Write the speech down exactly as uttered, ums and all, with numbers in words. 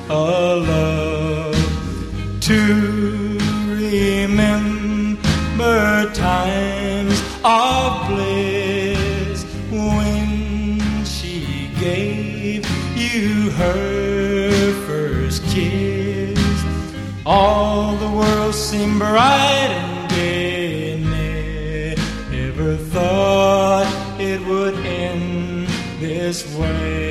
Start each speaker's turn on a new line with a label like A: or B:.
A: a love to remember times of bliss when she gave you her first kiss. All the world seemed bright and gay, and never thought it would end this way.